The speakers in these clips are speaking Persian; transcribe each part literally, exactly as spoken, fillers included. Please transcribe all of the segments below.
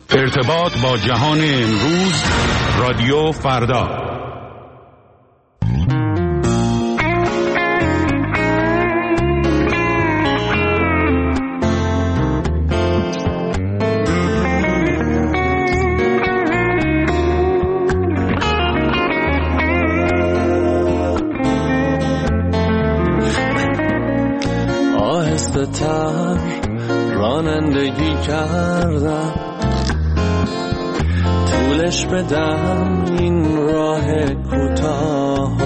ارتباط با جهان امروز، رادیو فردا. آهسته تر رانندگی کردم، طولش بدم این راه کوتاه،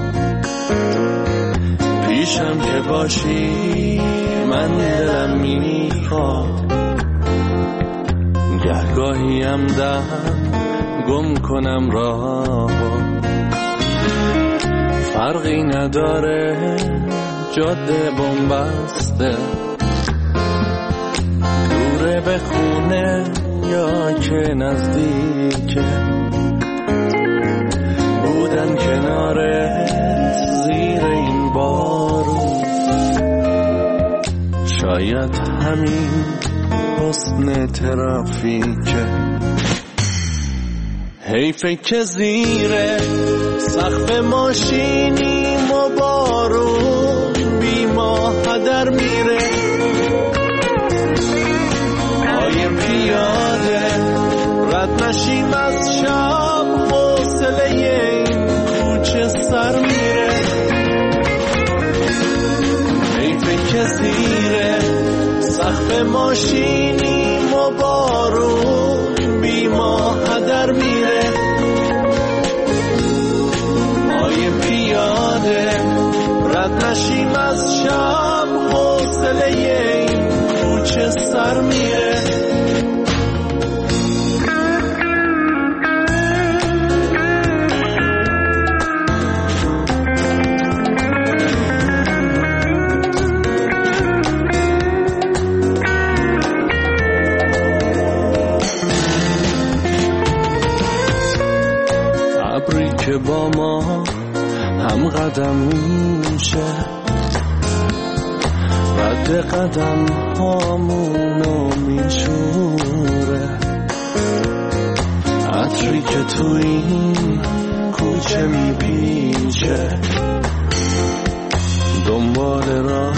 پیشم که باشی من دلم میخواد، گهگاهیم دم گم کنم راه، فرقی نداره جاده بنبسته، دوره به خونه یا که نزدیکه، بودن کناره زیر این بارون، شاید همین حسن ترافیکه. حیفه که زیر سقف ماشینیم و بارون بی ما هدر میره، پای پیاده رد نشیم از شب، حوصله این کوچه سر میره. حیفه که زیر سقف ماشینیم و بارون بی ما هدر میره، پای پیاده رد نشیم از شب، حوصله این کوچه سر میره. ابری که با ما هم قدم میشه، رد قدم هامونو میشوره، عطری که تو این کوچه میپیچه، دنبال راه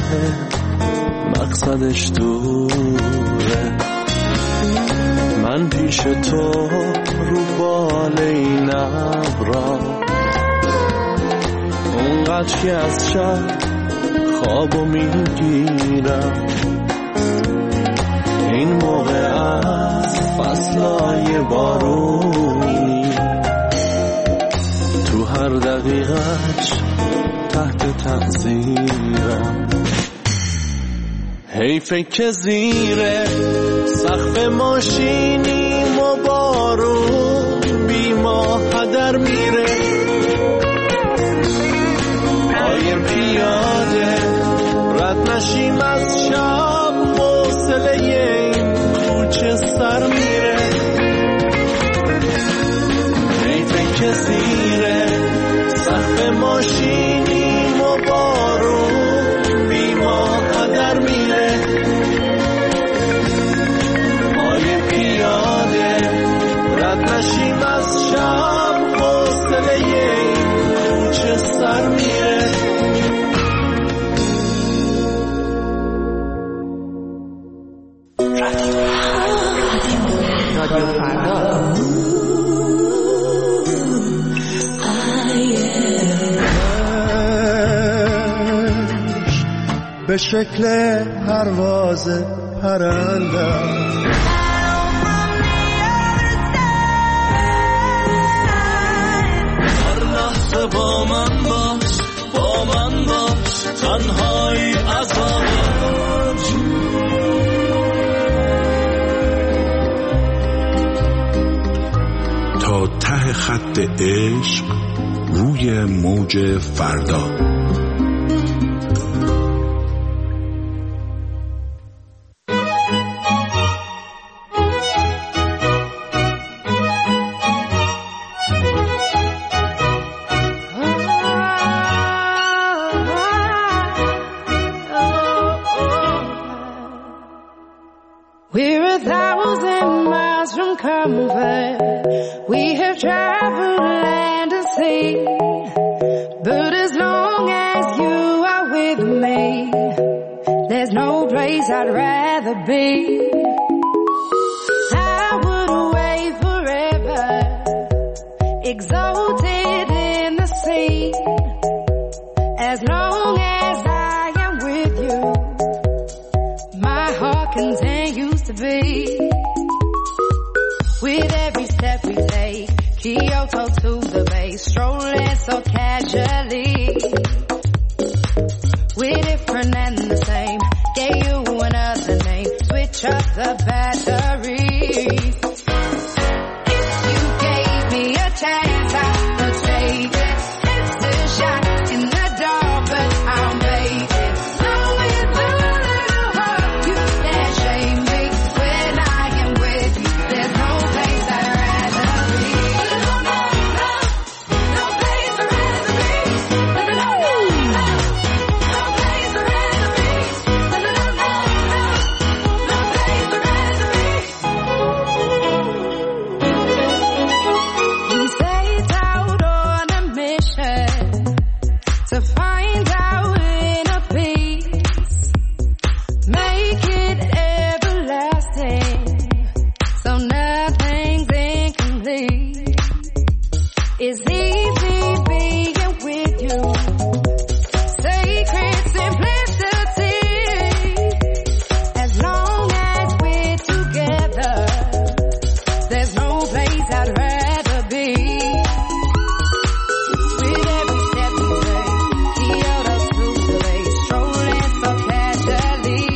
مقصدش دوره، من پیش تو رو بال این ابرا، اونقدر که از شب خوابو میگیرم، این موقع از فصلای بارونی، تو هر دقیقهش تحت تأثیرم. حیفه که زیر سقف ماشینیم و بارون بی ما هدر میره، پای پیاده رد نشیم از شب، حوصله این کوچه سر میره. حیفه که زیر سقف ماشینیم و بارون بی ما هدر میره، پای پیاده رد نشیم از شب، حوصله این کوچه سر میره. به شکل پرواز پرنده هر لحظه با من باش، با من باش، تنهایی عذابش. تا ته خط عشق روی موج فردا. We're a thousand miles from comfort. We have traveled land and sea, but as long as you are with me, there's no place I'd rather be. I would wait forever, exalted in the sea, as long as I am with you, my heart continues to beat. With every step we take, Kyoto to the bay, strolling so casually. We're different and the same, gave you another name, switch up the batteries. If you gave me a chance, I would take it. It's a shot in the dark, but I'll make it. Knowing the little heart, you can't shame me. When I am with you, there's no place I'd rather be. No, no, no, no place I'd rather be. No, no, no, no, no place I'd rather be. No, no, no, no, no place I'd rather be. We set out on a mission to find our inner peace, make it everlasting, so nothing's incomplete. It's easy being with you, sacred simplicity. As long as we're together, there's no place I'd rather be. With every step we take, Kyoto to the bay, strolling so casually.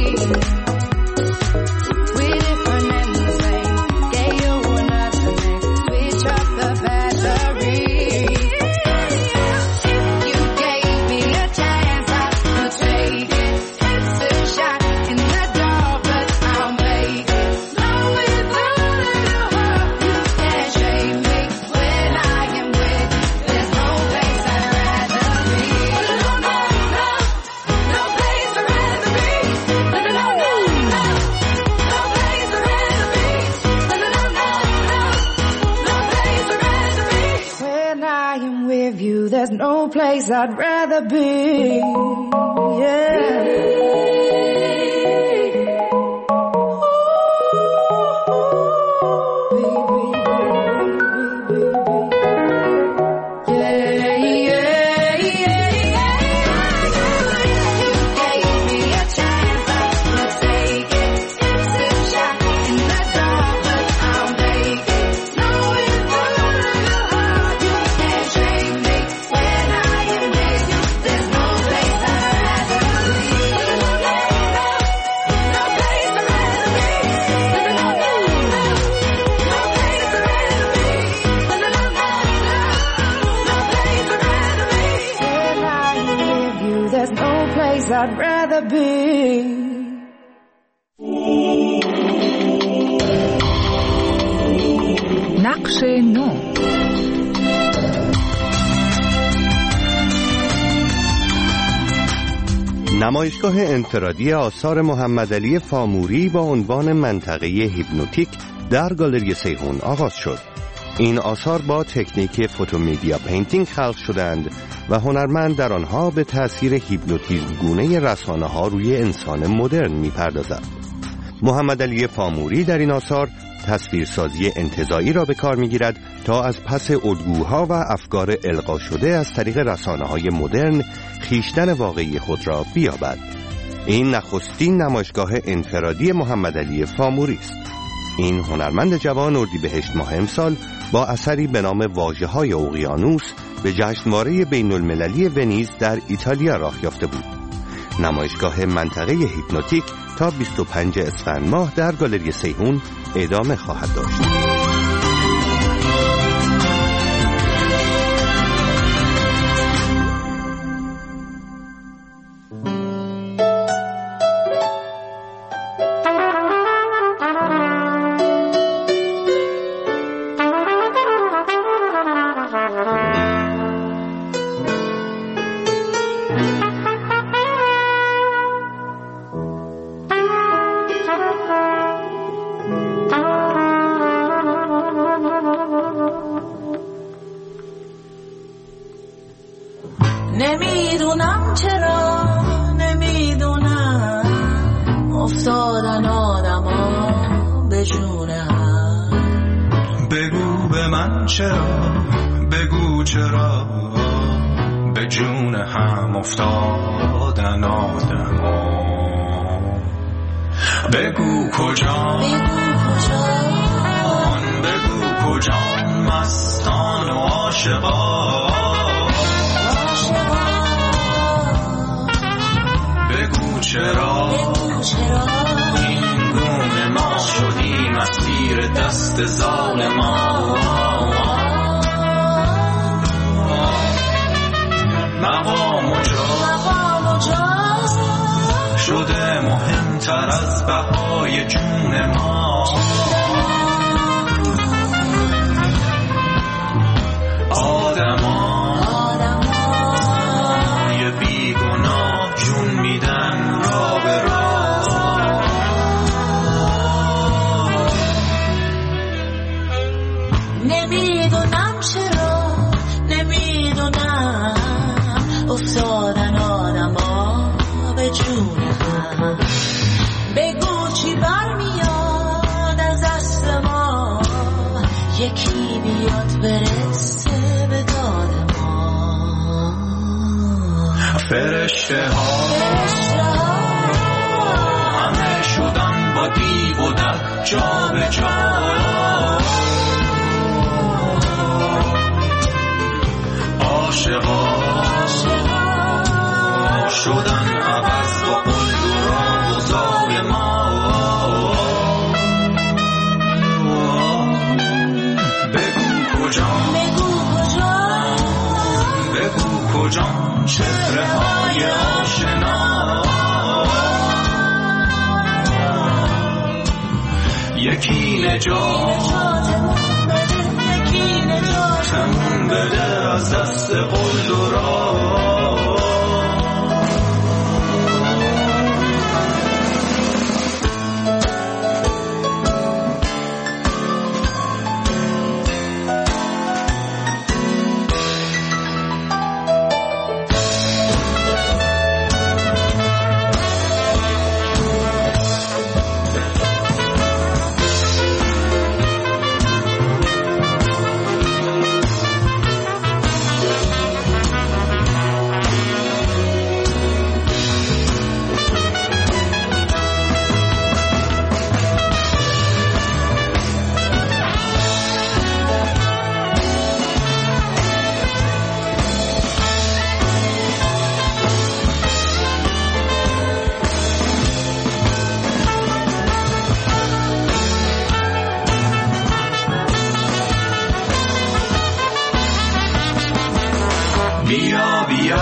We're different and the same, gave you another name, switch up the batteries. If you gave me a chance, I would take it. It's a shot in the dark, but I'll make it. Knowing the little heart, you can't shame me. When I am with you, there's no place I'd rather be. No, no, no, no place I'd rather be. No, no, no, no, no, no place I'd rather be. No, no, no, no, no, no place I'd rather be. When I am with you, there's no place I'd rather be. Yeah. I'd rather be. نقش نو. نمایشگاه انفرادی آثار محمدعلی فاموری با عنوان منطقه هیپنوتیک در گالری سیحون آغاز شد. این آثار با تکنیک فوتومدیا پینتینگ خلق شدند و هنرمند در آنها به تأثیر هیپنوتیزم گونه رسانه‌ها روی انسان مدرن می‌پردازد. محمدعلی فاموری در این آثار تصویرسازی انتزاعی را به کار می‌گیرد تا از پس الگوها و افکار القا شده از طریق رسانه‌های مدرن خویشتن واقعی خود را بیابد. این نخستین نمایشگاه انفرادی محمدعلی فاموری است. این هنرمند جوان اردیبهشت ماه امسال با اثری به نام واژه‌های اقیانوس به جشنواره بین المللی ونیز در ایتالیا راه یافته بود. نمایشگاه منطقه هیپنوتیک تا بیست و پنجم اسفند ماه در گالری سیحون ادامه خواهد داشت. به جون هم. بگو به من چرا، بگو چرا به جون هم افتادن آدما. بگو کجا، بگو کجا، بگو کجا مستان و عاشقان. بگو چرا، بگو چرا این گونه ما شدیم اسیر دست ظالمان. مقام و جا، مقام و جا شده مهمتر از بهای جون ما. آدما یه بیگناه جون میدن را به را. نمیدونم چرا، نمیدونم افتادن آدما به جون هم. بگو چی برمیاد از دست ما، یکی بیاد برسه به داد ما. فرشته ها همه شدن با دیو و دک جا به جا. عاشقا شدن عوض با قلد و راه و زال ما. بگو کجا، بگو کجا، بگو کجا چهره های آشنا. یکی نجاتمون بده، یکی نجاتمون بده از دست قلد و راه. بیا بیا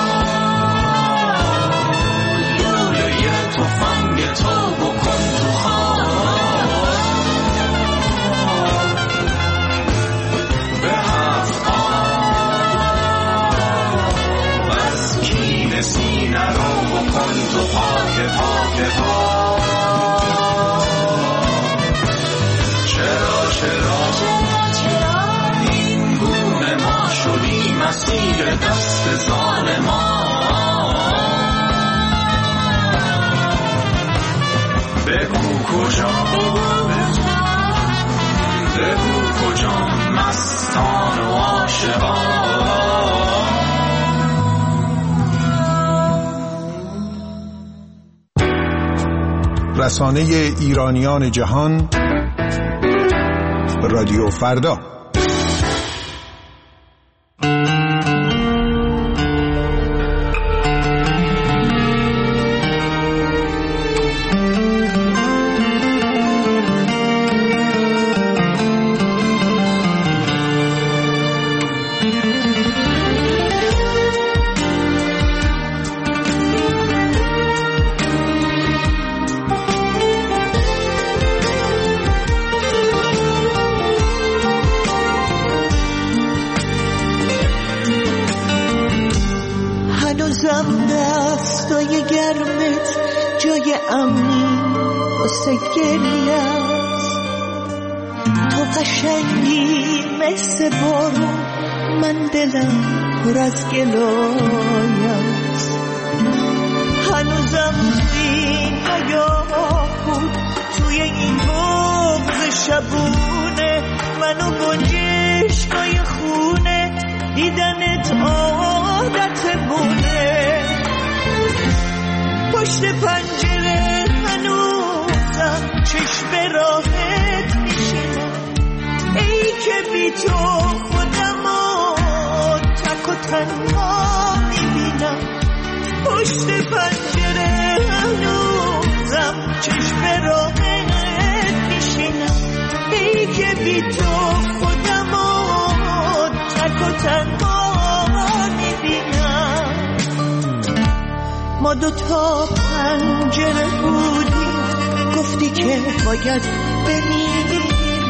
لوله تفنگ تو بکن تو خواب. به هفت آب از کین سینه رو بکن تو پاک پاک پاک. چرا چرا این گونه ما شدیم اسیر دست ظالمان. بگو کجا، بگو کجا مستان و عاشقان. رسانه ایرانیان جهان، رادیو فردا. هنوزم دستای گرمت جای امنی واسه گریه است. تو قشنگی مثل بارون، من دلم پر از گلایه است. هنوزم توی این حیات بود، توی این شبونه منو گنجشکای خونه دیدنت عادت مونه پشت پنجره هنوزم چشم راحت میشینم ای که بی تو خودمو تک و تنها میبینم پشت پنجره هنوزم چشم راحت میشینم ای که بی تو خودمو تک و تنها میبینم ما دوتا پنجره بودیم گفتی که باید بمیری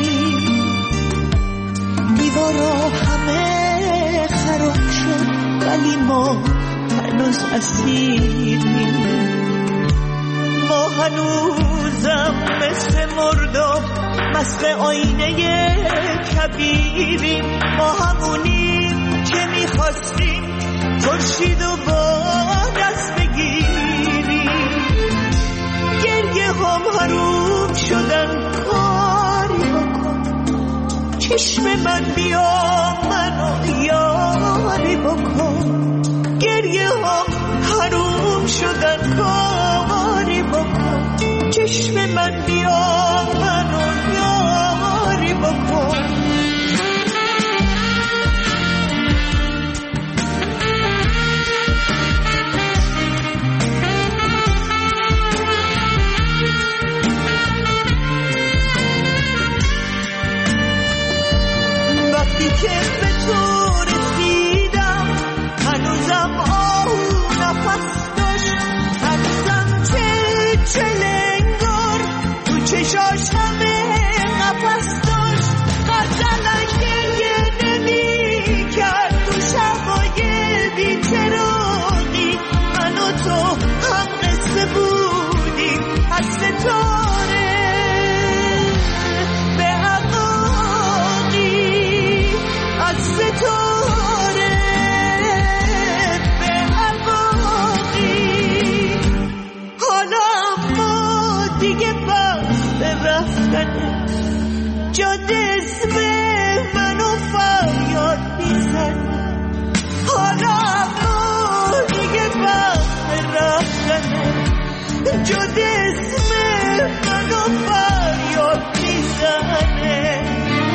دیوارا همه خراب شد ولی ما هنوز اسیریم ما هنوزم مثل مردم مثل آینه کبیریم ما همونیم که میخواستیم خورشید و با دست بگیریم گریه هم حروم شدن کاری بکن چشم من بیا منو یاری بکن گریه هم حروم شدن کاری بکن چشم من بیا منو یاری بکن وقتی که به تو رسیدم هنوزم آهو نفس داشت هنوزم چه چلنگار تو چشاش همه نفس داشت غزلش گریه نمی کرد تو شبای بی‌چراغی من و تو هم قصه بودیم از ستاره به عقاقی از ستاره به عقاقی حالا ما دیگه بس رفتنه جاده اسم منو فریاد میزنه حالا ما دیگه بس رفتنه جاده اسم منو فریاد میزنه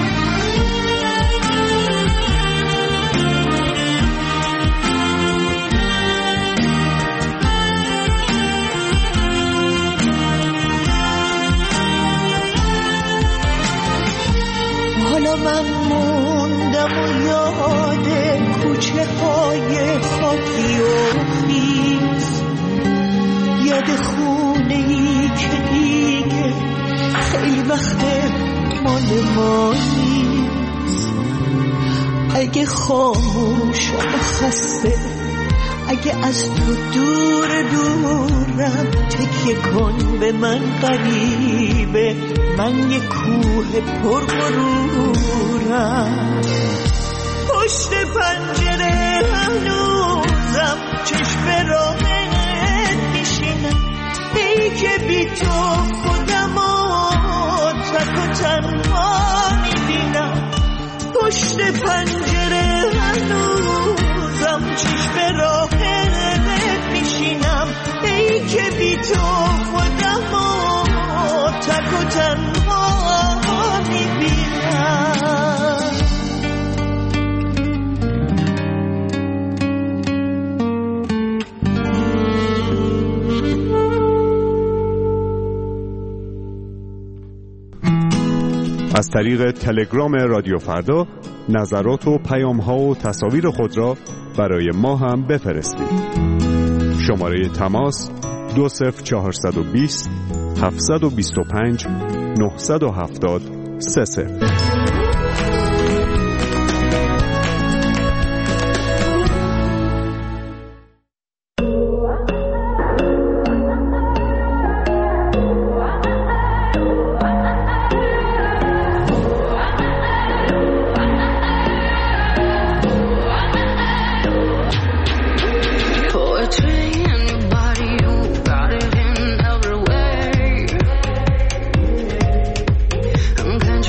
حالا من موندم و یاد کوچه های خاکی و خیز یاد خونه ای که دیگه خیلی وقت مال ما نیست اگه خاموش و خسته اگه از تو دور دورم تکیه کن به من غریبه من یه کوه پر غرورم پشت پنجره هنوزم چشم راحت میشینم ای که بی تو خودمو تک و تنها میبینم پشت پنجره هنوزم چشم راحت میشینم ای که بی تو خودمو تک و تنها میبینم از طریق تلگرام رادیو فردا نظرات و پیام‌ها و تصاویر خود را برای ما هم بفرستید. شماره تماس دو صفر چهارصد و بیست هفتصد و بیست و پنج نهصد و هفتاد سه صفر. I'm kinda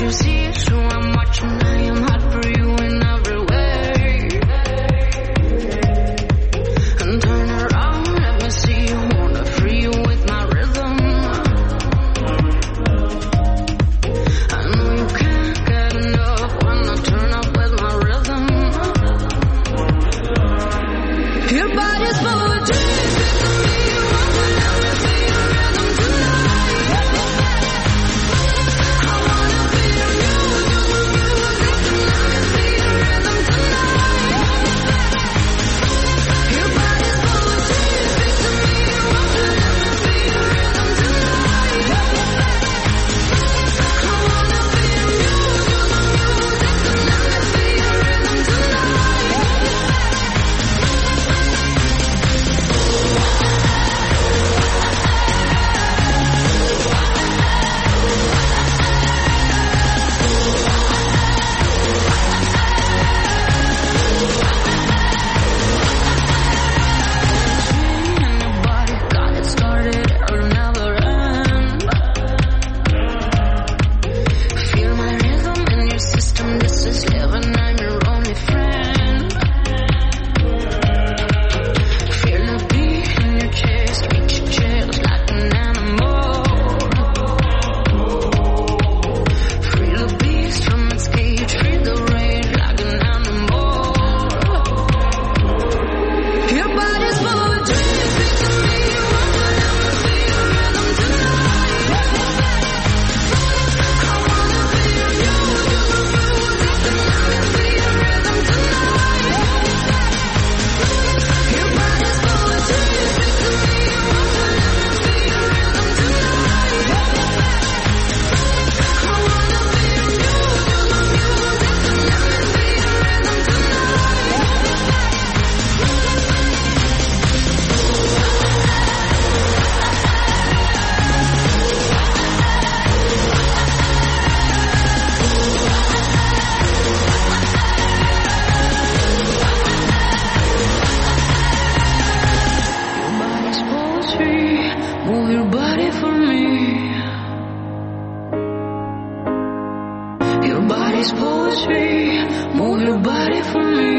Your body's poetry, move your body for me.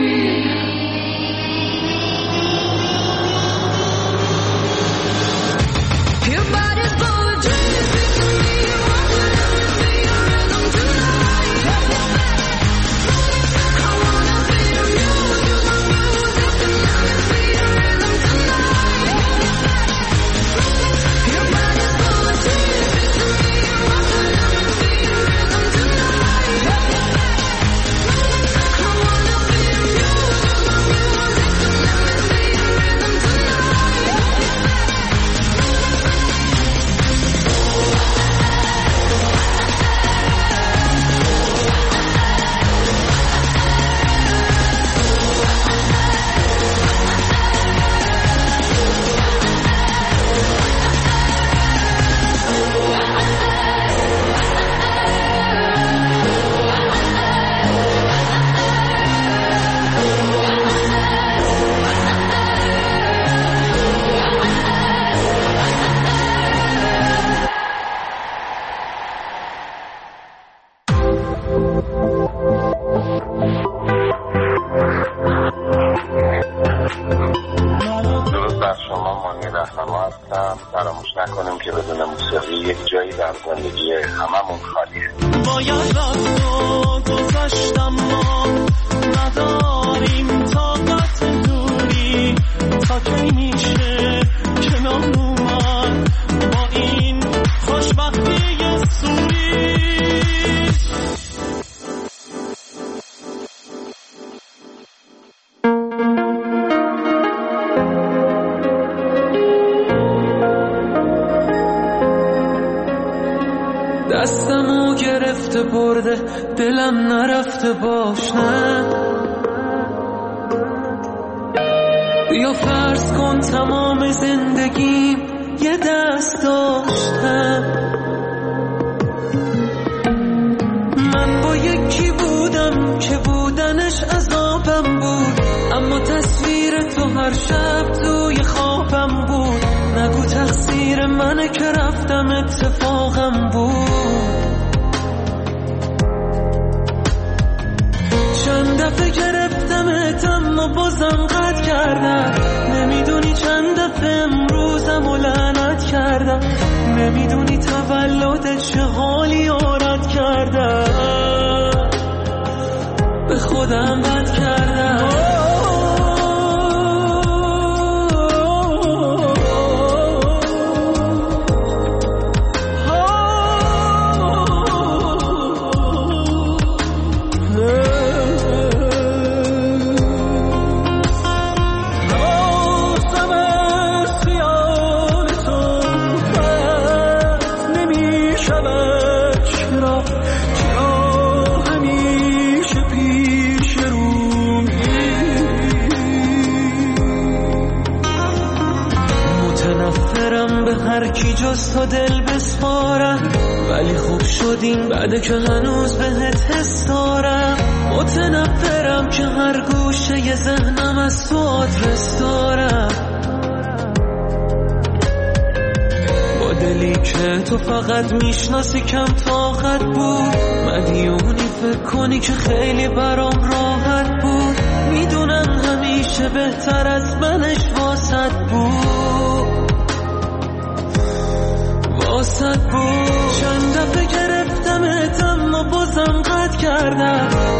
Your body's poetry, speak to me. Want to let me see your rhythm tonight. I wanna feel you, you my music, and let me see your rhythm tonight. Your body's poetry, speak to me. Want to let me see your rhythm tonight. I wanna feel you, you my music, and let me see your rhythm tonight. درود بر شما، مانی رهنما هستم. فراموش نکنیم که بدون موسیقی یک جایی در زندگی هممون خالیه. باید رفت و گذشتم، ما نداریم طاقت دوری. تا کی میشه کنار اومد با این خوشبختی سوری؟ دستمو گرفته برده، دلم نرفته باش. نه بیا فرض کن تمام زندگیم یه دست داشتم. من با یکی بودم که بودنش عذابم بود، اما تصویر تو هر شب توی خوابم بود. نگو تقصیر منه که رفتم، اتفاقم بود. چند دفعه گرفتمت اما بازم قطع کردم. نمیدونی چند دفعه امروزم و لعنت کردم. نمیدونی تولدت چه حالی آرد کردم. به خودم بد کردم. هر کی جز تو دل بسپارم، ولی خوب شدیم بعد که هنوز بهت حس دارم. متنفرم که هر گوشه ی ذهنم از تو آدرس دارم. با دلی که تو فقط میشناسی کم طاقت بود. مدیونی فکر کنی که خیلی برام راحت بود. میدونم همیشه بهتر از منش واسط بود، واسط بود. چند دفعه گرفتمت اما بازم قطع کردم.